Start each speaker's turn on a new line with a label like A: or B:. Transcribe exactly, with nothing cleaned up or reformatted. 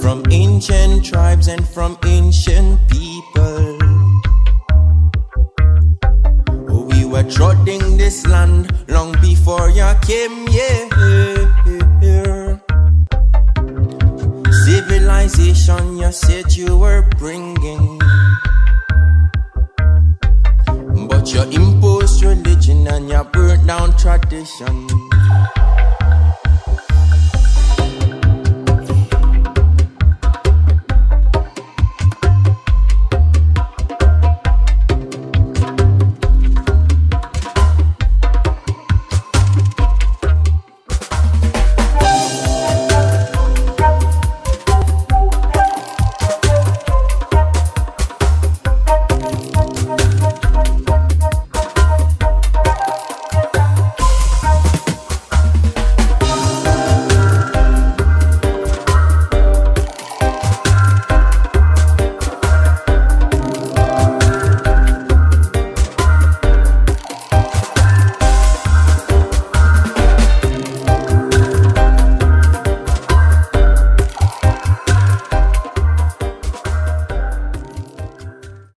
A: from ancient tribes and from ancient people. We were trotting this land long before you came here. Civilization you said you were bringing, but you imposed religion and you burnt down tradition.